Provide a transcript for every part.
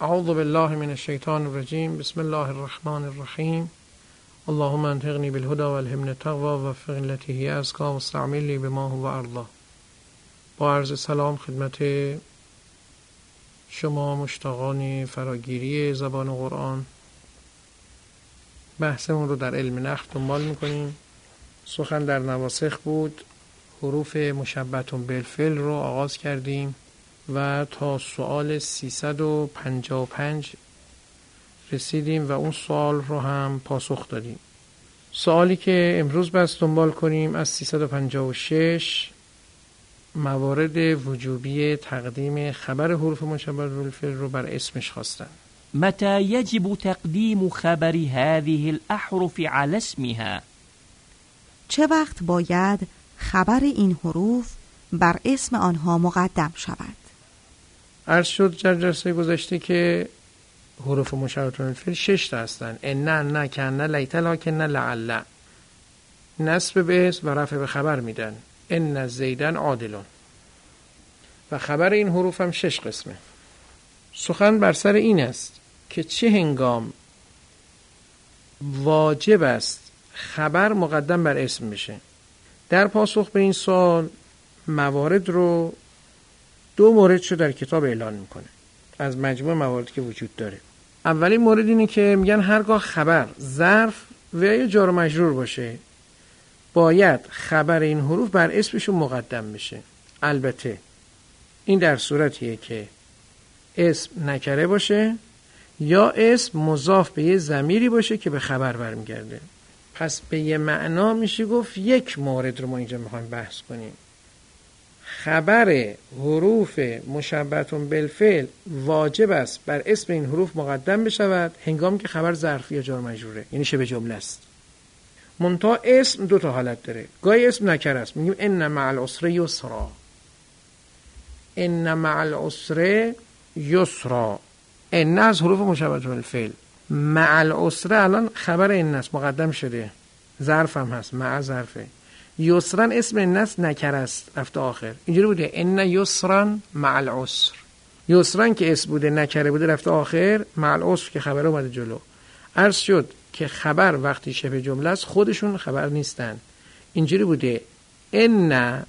اعوذ بالله من الشیطان الرجیم. بسم الله الرحمن الرحیم. اللهم انطقنی بالهدى والهمنی التقوى ووفقنی التي هی ازکی واستعملنی بما هو ارضی. با عرض سلام خدمت شما مشتاقان فراگیری زبان قرآن. بحثمون رو در علم نحو دنبال میکنیم. سخن در نواسخ بود. حروف مشبهة بالفعل رو آغاز کردیم و تا سوال 355 رسیدیم و اون سوال رو هم پاسخ دادیم. سوالی که امروز بس دنبال کنیم از 356 موارد وجوبی تقدیم خبر حروف مشبهة بالفعل رو بر اسمش خواستن. متى يجب تقديم خبر هذه الأحرف على اسمها؟ چه وقت باید خبر این حروف بر اسم آنها مقدم شود؟ عرض شد در جلسه گذشته که حروف مشبهة بالفعل 6 تا هستن. ان کن لیت لکن لعل. نصب به اسم و رفع به خبر میدن. ان زیدن عادلون. و خبر این حروف هم 6 قسمه. سخن بر سر این است که چه هنگام واجب است خبر مقدم بر اسم بشه. در پاسخ به این سوال موارد رو 2 مورد رو در کتاب اعلان میکنه از مجموع مواردی که وجود داره. اولین مورد اینه که میگن هرگاه خبر ظرف و یا جار و مجرور باشه باید خبر این حروف بر اسمشون مقدم بشه. البته این در صورتیه که اسم نکره باشه یا اسم مضاف به یه ضمیری باشه که به خبر برمیگرده. پس به یه معنا میشه گفت یک مورد رو ما اینجا میخوایم بحث کنیم. خبر حروف مشبهة بالفعل واجب است بر اسم این حروف مقدم بشود هنگامی که خبر ظرف یا جار مجروره، یعنی شبه جمله است. منتها اسم 2 تا حالت داره. گاهی اسم نکره است، میگیم ان مع العسر یسرا. ان مع العسر یسرا. ان از حروف مشبهة بالفعل. مع العسر الان خبر ان است، مقدم شده، ظرف هم هست، مع ظرفه. یسرا اسم ان است، نکره است، رفته آخر. اینجوری بوده ان یسرا مع العسر. یسرا که اسم بوده نکره بوده رفته آخر، مع العسر که خبر اومده جلو. عرض شد که خبر وقتی شبه جمله است خودشون خبر نیستن. اینجوری بوده ان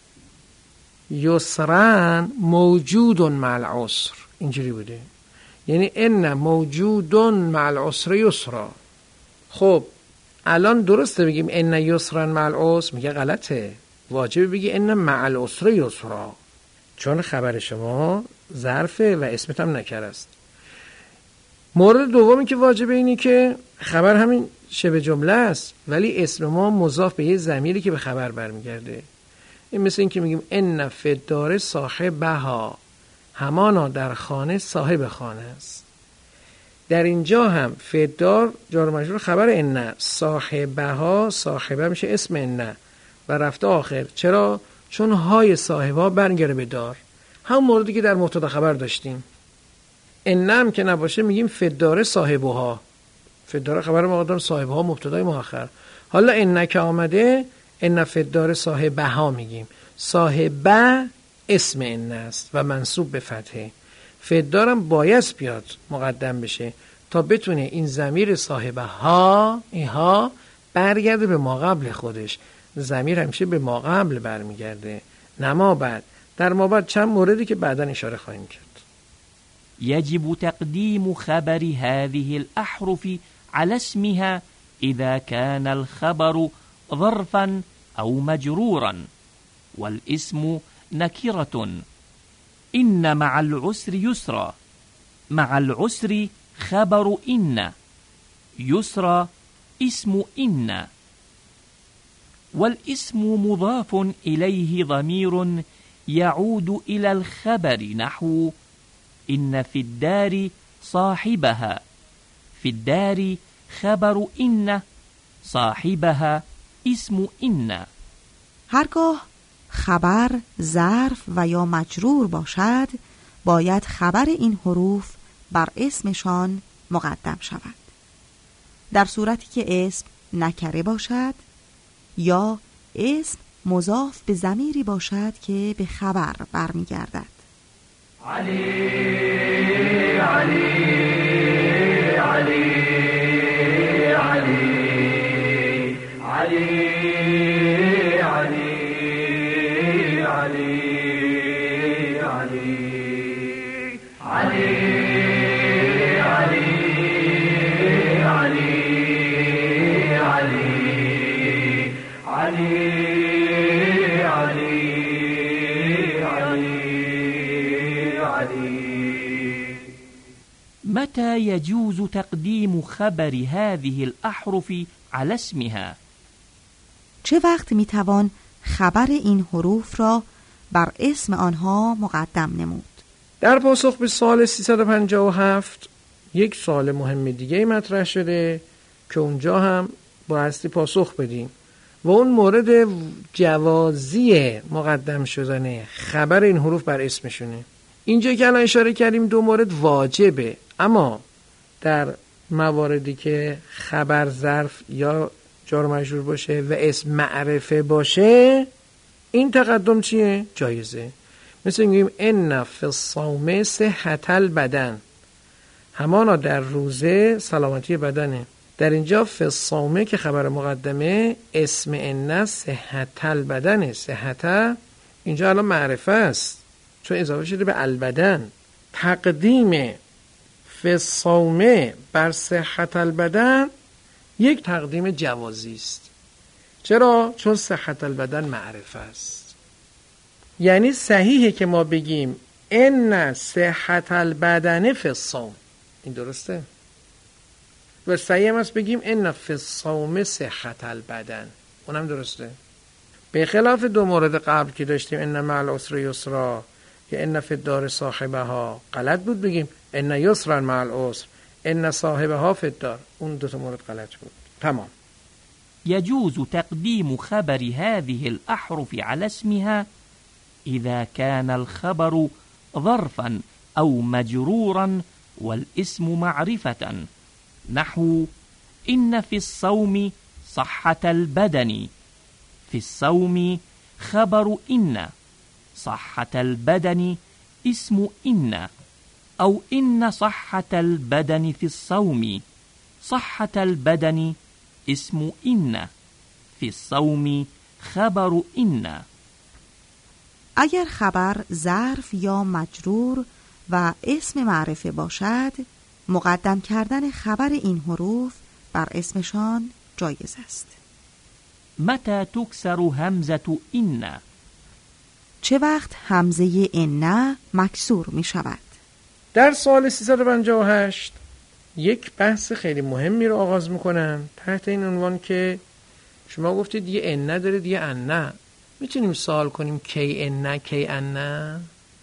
یسرا موجود مع العسر. اینجوری بوده، یعنی ان موجود مع العسر یسرا. خب الان درسته بگیم ان یسرا مع العسر؟ میگه غلطه، واجبه بگی ان مع العسر یسرا، چون خبر شما ظرفه و اسمت هم نکره است. مورد دومی که واجبه اینی که خبر همین شبه جمله است ولی اسم ما مضاف به یه ضمیری که به خبر برمیگرده. این مثل این که میگیم ان فی الدار صاحبها، همانا در خانه صاحب خانه است. در اینجا هم فی الدار جار و مجرور خبر ان، صاحبها صاحبه میشه اسم ان و رفته آخر. چرا؟ چون های صاحبها برمیگره به دار، هم موردی که در مبتدا خبر داشتیم. ان هم که نباشه میگیم فی الدار صاحبها. فی الدار خبر مقدم، صاحبها مبتدای مؤخر. حالا ان که آمده ان فی الدار صاحبها میگیم. صاحبه اسم ان است و منصوب به فتحه. فی الدار هم باید بیاد مقدم بشه تا بتونه این ضمیر صاحبه ها اینها برگرده به ما قبل خودش. ضمیر همیشه به ما قبل برمیگرده نه ما بعد. در ما بعد چند موردی که بعداً اشاره خواهیم کرد. يجب تقديم خبر هذه الأحرف على اسمها إذا كان الخبر ظرفا أو مجرورا والاسم نكرة. إن مع العسر يسرا. مع العسر خبر إن، يسرا اسم إن، والاسم مضاف إليه ضمير يعود إلى الخبر نحو إن في الدار صاحبها. في الدار خبر إن، صاحبها اسم إن. هرگاه خبر ظرف و یا مجرور باشد باید خبر این حروف بر اسمشان مقدم شود. در صورتی که اسم نکره باشد یا اسم مضاف به ضمیری باشد که به خبر برمیگردد. علی علی متى يجوز تقديم خبر هذه الأحرف على اسمها؟ چه وقت میتوان خبر این حروف را بر اسم آنها مقدم نمود؟ در پاسخ به سوال 357 یک سوال مهم دیگه مطرح شده که اونجا هم بایستی پاسخ بدیم و اون مورد جوازی مقدم شدن خبر این حروف بر اسمشونه. اینجا که الان اشاره کردیم دو مورد واجبه، اما در مواردی که خبر ظرف یا جار و مجرور باشه و اسم معرفه باشه این تقدم چیه؟ جایزه. مثل میگیم ان فی الصوم صحت البدن، همانا در روزه سلامتی بدنه. در اینجا فی الصوم که خبر مقدمه اسم ان صحت البدنه. صحت اینجا الان معرفه است چون اضافه شده به البدن. تقدیم فی الصوم بر صحت البدن یک تقدیم جوازی است. چرا؟ چون صحت البدن معرفه است. یعنی صحیحه که ما بگیم ان صحت البدن فی الصوم، این درسته؟ و صحیح هم است بگیم ان فی الصوم صحت البدن، اونم درسته. به خلاف دو مورد قبل که داشتیم ان مع العسر یسرا یا ان فی الدار صاحبها، غلط بود بگیم ان یسرا مع العسر ان صاحبها فی الدار، اون دو تا مورد غلط بود. تمام. يجوز تقديم خبر هذه الأحرف على اسمها إذا كان الخبر ظرفا أو مجرورا والاسم معرفة، نحو إن في الصوم صحة البدن. في الصوم خبر إن، صحة البدن اسم إن. أو إن صحة البدن في الصوم، صحة البدن اسم إن. في الصوم خبر إن. اگر خبر ظرف یا مجرور و اسم معرفه باشد، مقدم کردن خبر این حروف بر اسمشان جایز است. متى تكسر همزة إن؟ چه وقت همزه ان مکسور می شود؟ در سوال 358 یک بحث خیلی مهمی رو آغاز میکنن تحت این عنوان که شما گفتید یه ان دارید یه ان، میتونیم سوال کنیم کی ان کی ان؟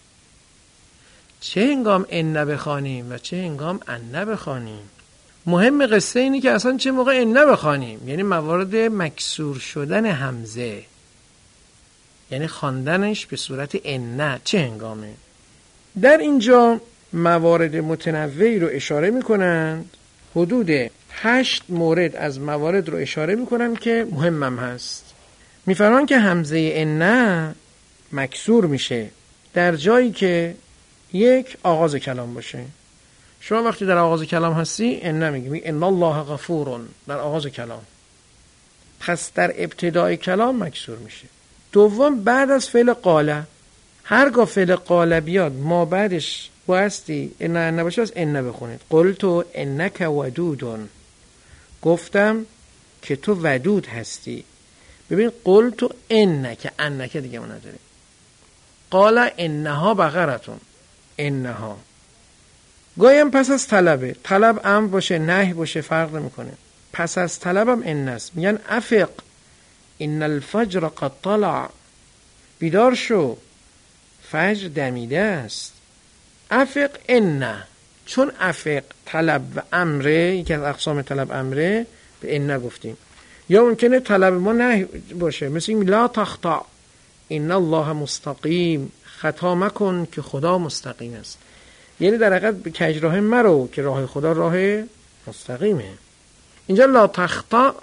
چه هنگام ان بخوانیم و چه هنگام ان بخوانیم؟ مهم قصه اینی که اصلا چه موقع ان بخوانیم، یعنی موارد مکسور شدن همزه، یعنی خواندنش به صورت ان چه هنگامه. در اینجا موارد متنوعی رو اشاره میکنند، حدود 8 مورد از موارد رو اشاره میکنند که مهمم هست. میفرمان که همزه ان مکسور میشه در جایی که یک آغاز کلام باشه. شما وقتی در آغاز کلام هستی ان میگی ان الله غفور در آغاز کلام، پس در ابتدای کلام مکسور میشه. دوم بعد از فعل قاله، هرگاه فعل قاله بیاد ما بعدش بایستی ان نباشه از ان بخونید. قلت انک ودود، گفتم که تو ودود هستی. ببین قلت انک دیگه ما نداریم. قال انها بقرتون، انها. گاهی پس از طلبه، طلب امر باشه نهی باشه فرق نمیکنه، پس از طلبم ان است. میگن افق ان الفجر قد طلع، بیدار شو فجر دمیده است. افق ان، چون افق طلب و امره، یکی از اقسام طلب امره، به ان گفتیم. یا ممکنه طلب ما نهی باشه، مثل این لا تخطا ان الله مستقیم، خطا مکن که خدا مستقیم است. یعنی در حقیقت به کجراه مرو که راه خدا راه مستقیمه. اینجا لا تخطا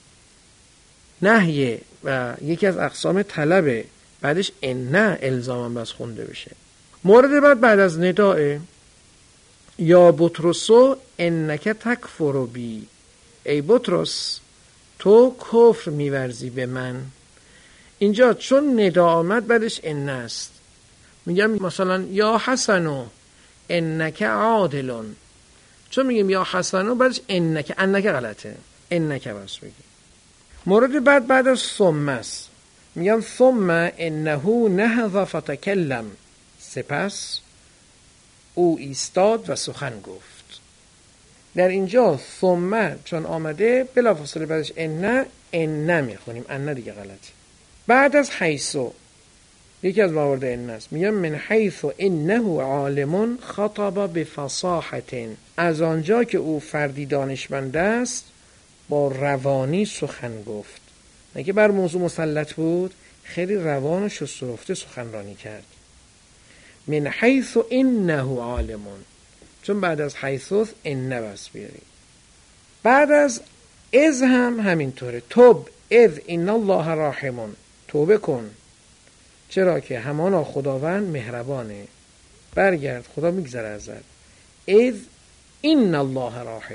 نهیه و یکی از اقسام طلبه، بعدش ان الزاما بس خونده بشه. مورد بعد از نداء یا بطرسو انک تکفر بی، ای بطرس تو کفر میورزی به من. اینجا چون ندا آمد بعدش ان است. میگم مثلا یا حسنو انک عادلون، چون میگیم یا حسنو بعدش انک غلطه، انک بس بگیم. مورد بعد از ثم است. میگم ثم انه نهض فتکلم، سپس او ایستاد و سخن گفت. در اینجا ثم چون آمده بلافاصله بعدش ان میخونیم، ان دیگه غلطی. بعد از حیثو یکی از موارد ان است، میگم من حیث انه عالم خطب بفصاحت، از آنجا که او فردی دانشمند است با روانی سخن گفت. نه که بر موضوع مسلط بود، خیلی روان و شست و رفته سخنرانی کرد. من حیث انه عالم، چون بعد از حیث ان بس بیاریم. بعد از اذ هم همینطوره، توب اذ ان الله راحم، توبه کن چرا که همانا خداوند مهربانه، برگرد خدا میگذره ازت. اذ ان الله راحم،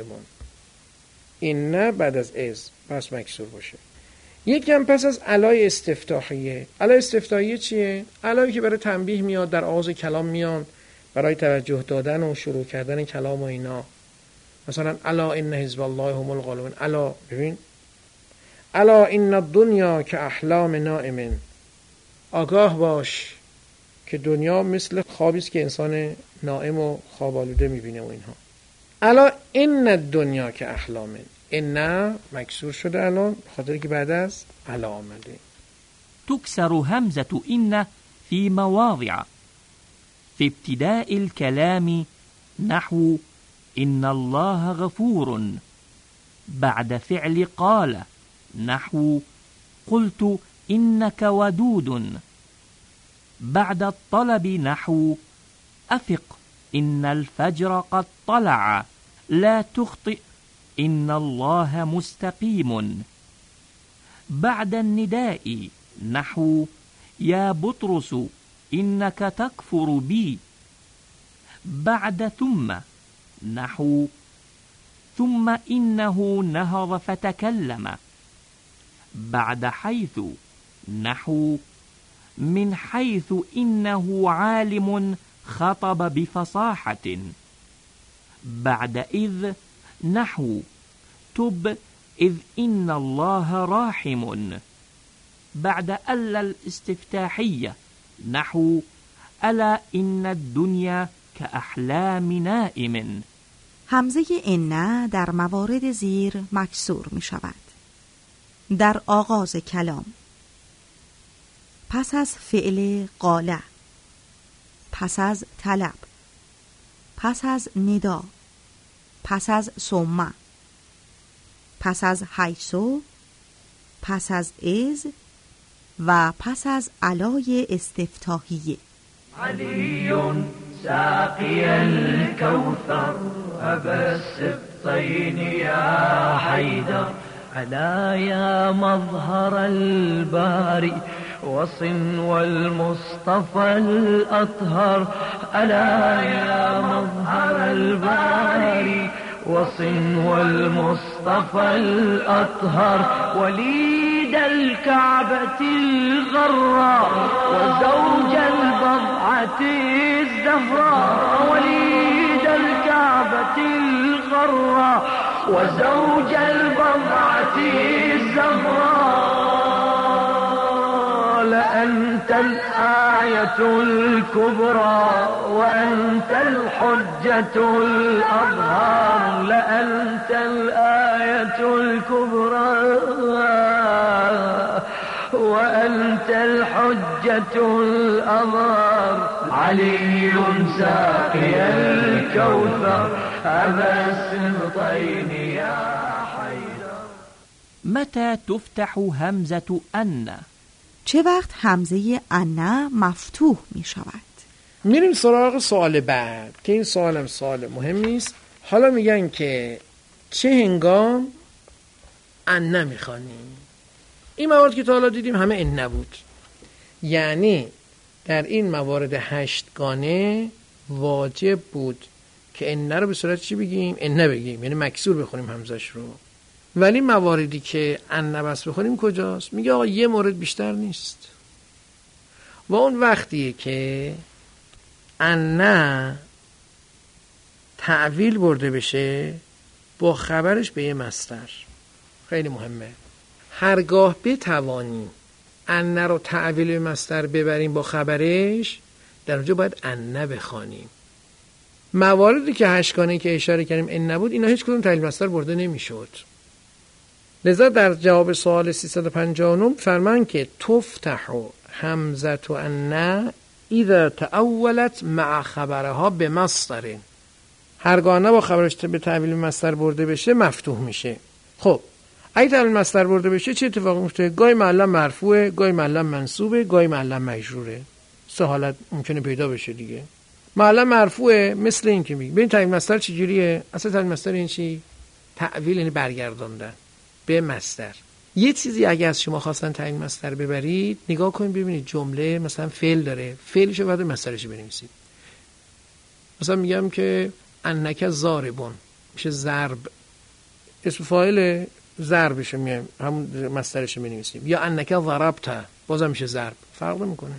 این بعد از اذ پس مکسور باشه. یکی هم پس از علای استفتاحیه. علای استفتاحیه چیه؟ علایی که برای تنبیه میاد، در آغاز کلام میان برای توجه دادن و شروع کردن کلام و اینا. مثلا الا ان حزب الله هم الغالبون. الا ببین، الا ان الدنیا که احلام نائم، آگاه باش که دنیا مثل خوابی است که انسان نائم و خواب آلوده میبینه و اینها. الا ان الدنیا که احلام، ان مکسور شده الان خاطر که بعد از الا آمده. تكسر همزة إن في مواضع. في ابتداء الكلام نحو إن الله غفور، بعد فعل قال نحو قلت إنك ودود، بعد الطلب نحو أفق إن الفجر قد طلع، لا تخطئ إن الله مستقيم، بعد النداء نحو يا بطرس إنك تكفر بي، بعد ثم نحو ثم إنه نهض فتكلم، بعد حيث نحو من حيث إنه عالم خطب بفصاحة، بعد إذ نحو تب إذ إن الله راحم، بعد ألا الاستفتاحية نحو ألا إن الدنيا كأحلام نائم. همزه ان در موارد زیر مکسور می شود. در آغاز کلام، پس از فعل قاله، پس از طلب، پس از ندا، پس از ثم، پس از حیثو، پس از اذ و پس از علای استفتاحیه. علی ساقی الكوثر أبا السبطين يا حيدر، ألا يا مظهر الباري وصنو المصطفى الأطهر، ألا يا مظهر الباري وصنو المصطفى الأطهر، وليد الكعبة الغراء وزوج البضعة الزهراء، وليد الكعبة الغراء وزوج البضعة الزهراء، لأنت الآية الكبرى وأنت الحجة الأظهر، لأنت الآية الكبرى وأنت الحجة الأظهر، علي ساقي الكوثر أبا السبطين يا حيدر. متى تفتح همزة أن؟ چه وقت همزه ان مفتوح می شود؟ میریم سراغ سوال بعد که این سوالم سوال مهمی است. حالا میگن که چه هنگام ان میخوانیم؟ این موارد که تا حالا دیدیم همه ان نبود، یعنی در این موارد 8 گانه واجب بود که ان رو به صورت چی بگیم؟ ان بگیم، یعنی مکسور بخونیم همزش رو. ولی مواردی که ان بس بخونیم کجاست؟ میگه آقا یه مورد بیشتر نیست و اون وقتیه که ان تعویل برده بشه با خبرش به یه مصدر. خیلی مهمه. هرگاه بتوانیم ان رو تعویل به مصدر ببریم با خبرش، در اونجا باید ان بخوانیم. مواردی که هشتگانه‌ای که اشاره کردیم ان نبود، اینا هیچ کدوم تعلیل مصدر برده نمیشد. لذا در جواب سوال 359 فرمان که تفتح همزه ان اذا تأولت مع خبرها به مصدر، هرگاه با خبرش به تعویل مصدر برده بشه مفتوح میشه. خب اگه تعویل مصدر برده بشه چه اتفاقی میفته؟ گاهی معلم مرفوعه، گاهی معلم منصوبه، گاهی معلم مجروره. سه حالت ممکنه پیدا بشه دیگه. معلم مرفوعه مثل این که میگه ببین تعویل مصدر چجوریه؟ اصلا تعویل مصدر این چی؟ تعویل یعنی برگرداندن به مصدر. یه چیزی اگه از شما خواستن تعیین مصدر ببرید، نگاه کنید ببینید جمله مثلا فعل داره، فعلشو بعد مصدرشو بنویسید. مثلا میگم که انک ضاربون، میشه ضرب، اسم فاعل ضربشو میایم همون مصدرشو بنویسیم. یا انک ضربت، بازم میشه ضرب، فرق نمیکنه.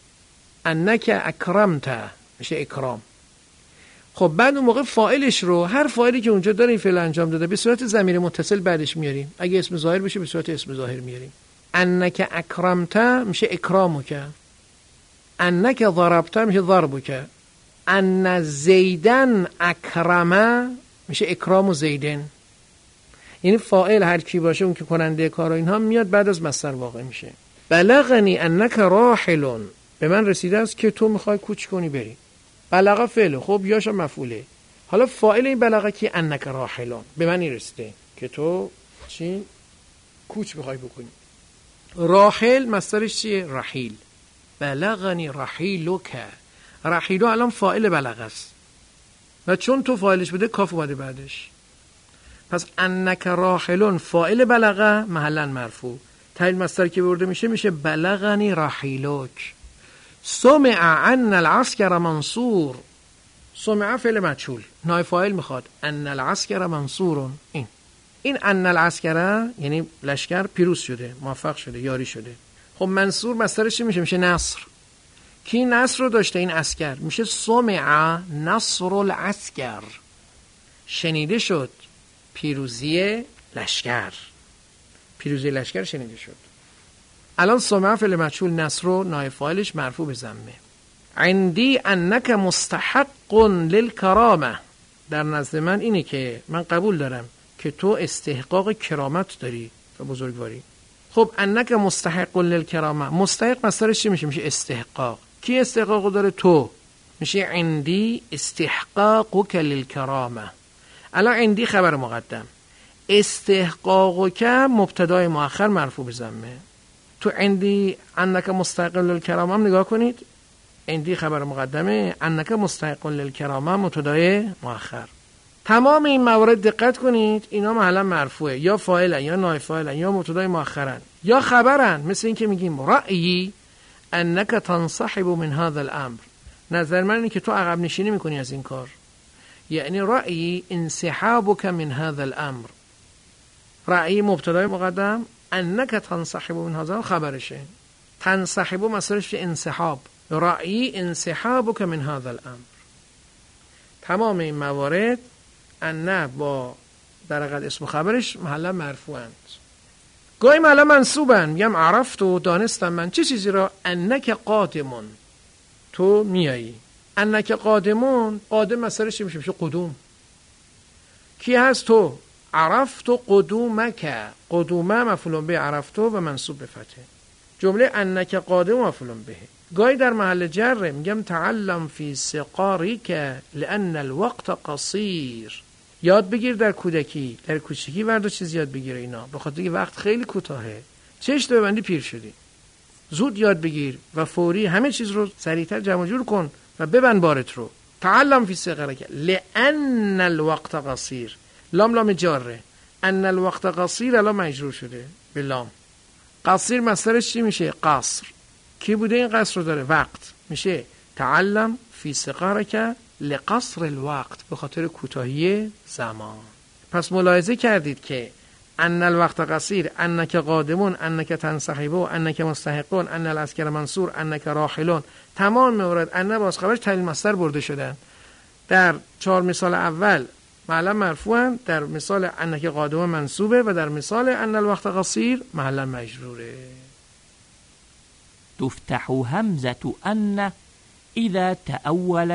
انک اکرمت میشه اکرام. خب بعد اون موقع فاعلش رو، هر فاعلی که اونجا داره این فعل انجام داده، به صورت ضمیر متصل بعدش میاریم. اگه اسم ظاهر بشه به صورت اسم ظاهر میاریم. انک اکرمت میشه اکرامک، انک ضربت میشه ضربک، ان زیدن اکرمه میشه اکرام و زیدن. یعنی فاعل هر کی باشه اون که کننده کار و اینها میاد بعد از مصدر واقع میشه. بلغنی انک راحل، به من رسیده است که تو میخوای کوچ کنی بری. بلغه فعل، خب یاشا مفعوله. حالا فاعل این بلغه کی؟ انک راحلون، به من رسیده که تو چی؟ کوچ بخوای بکنی. راحل مصدرش چیه؟ رحیل. بلغنی رحیلک، رحیلو الان فاعل بلغه است و چون تو فاعلش بده کاف اومده بعدش، پس انک راحلون فاعل بلغه محلا مرفوع، تعیین مصدر که برده میشه بلغنی رحیلک. سمع ان العسكر منصور، سمع فعل مجهول، نائب فاعل میخواد ان العسكر منصور. این ان العسكر یعنی لشکر پیروز شده، موفق شده، یاری شده. خب منصور مصدرش چی میشه نصر. کی نصر رو داشته؟ این عسکر. میشه سمع نصر العسكر، شنیده شد پیروزی لشکر، پیروزی لشکر شنیده شد. الان سمع فعل مجهول، نصر و نائب فاعلش مرفوع به ضمه. عندی انک مستحق للکرامه، در نزد من اینه که من قبول دارم که تو استحقاق کرامت داری و بزرگواری. خب انک مستحق للکرامه، مستحق مصدرش چی میشه؟ میشه استحقاق. کی استحقاق داره؟ تو. میشه عندی استحقاقک للکرامه. الان عندی خبر مقدم، استحقاقک مبتدای مؤخر مرفوع به ضمه. تو عندی انک مستحق للکرامه هم نگاه کنید، عندی خبر مقدمه، انک مستحق للکرامه مبتدای مؤخر. تمام این موارد دقت کنید، اینا محلا مرفوعه، یا فاعلن یا نائب فاعلن یا مبتدای مؤخرن یا خبرن. مثل این که میگیم رأیی انک تنسحب من هذا الامر، نظر من اینه که تو عقب نشینی میکنی از این کار. یعنی رأیی انسحابک من هذا الامر، رأیی مبتدای مقدم، انک تنسحب من هذا خبرشه، تنسحب مصدرش انسحاب، رأیی انسحابک من هذا الامر. تمام این موارد ان با در حقیقت اسم خبرش محلا مرفوعند. گاهی محلا منصوبن، میگم عرفت و دانستم من چه چیزی را؟ انک قادمون، تو میایی. انک قادمون، قادم مصدرش میشه قدوم. کی هست؟ تو. عرفت و قدومک، قدومه مفعول به عرفت و منصوب به فتحه. جمله انک قادم مفعول به. گاهی در محل جر میگم تعلم فی صغارک لان الوقت قصیر، یاد بگیر در کودکی، در کوچکی ورد چیز یاد بگیر، اینا به خاطر اینکه وقت خیلی کوتاهه. چشت ببندی پیر شدی. زود یاد بگیر و فوری همه چیز رو سریعتر جمع جور کن و ببند بارت رو. تعلم فی صغارک لان الوقت قصیر، لام لام جاره، ان الوقت قصیر الان مجرور شده به لام. قصیر مصدرش چی میشه؟ قصر. کی بوده این قصر رو داره؟ وقت. میشه تعلم فی صغارک لقصر الوقت، به خاطر کوتاهی زمان. پس ملاحظه کردید که ان الوقت قصیر، انک قادمون، انک تنسحبو، انک مستحقون، ان العسكر منصور، انک راحلون، تمام موارد ان باز خبرش تعلیل مصدر برده شدن. در 4 مثال اول معلم مرفوعن، در مثال انک قادم منصوبه و در مثال ان الوقت قصیر محلا مجروره. تفتح همزة أن إذا تأولت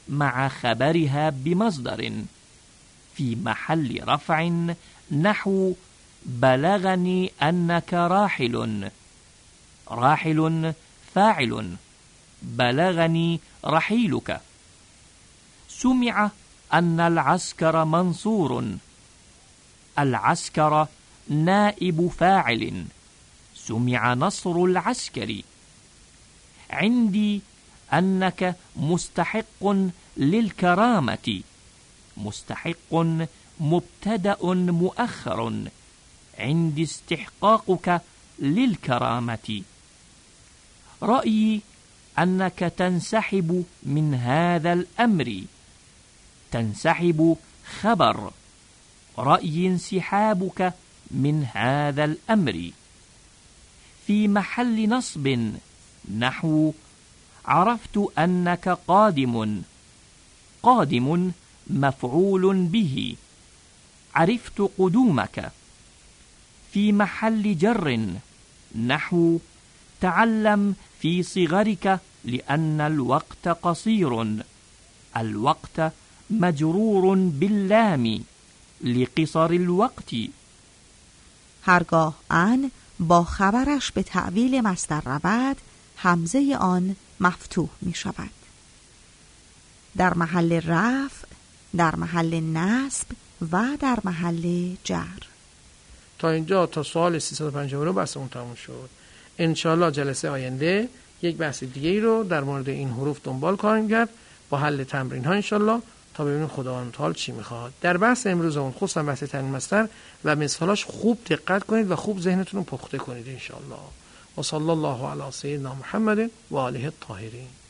مع خبرها بمصدر في محل رفع نحو بلغني أنك راحل. راحل فاعل، بلغني رحيلك. سمع أن العسكر منصور. العسكر نائب فاعل، سمع نصر العسكر. عندي أنك مستحق للكرامة. مستحق مبتدأ مؤخر، عندي استحقاقك للكرامة. رأيي أنك تنسحب من هذا الأمر. تنسحب خبر، رأيي انسحابك من هذا الأمر. في محل نصب نحو عرفت أنك قادم. قادم مفعول به، عرفت قدومك. في محل جر نحو تعلم في صغرك لأن الوقت قصير. الوقت مجرور باللام لقصر الوقت. هرگاه ان با خبرش به تعویل مصدر رود، همزه آن مفتوح می شود. در محل رفع، در محل نصب و در محل جر. تا اینجا تا سوال 359 بحثمون تموم شد. انشاءالله جلسه آینده یک بحث دیگه ای رو در مورد این حروف دنبال خواهیم کرد با حل تمرین ها انشاءالله، تا ببینیم خداوند متعال چی میخواد. در بحث امروزمون خصوصا بحث تنوین مصدر و مثالاش خوب دقت کنید و خوب ذهنتون رو پخته کنید انشاءالله. و صلی الله علی سیدنا محمد و آله الطاهرین.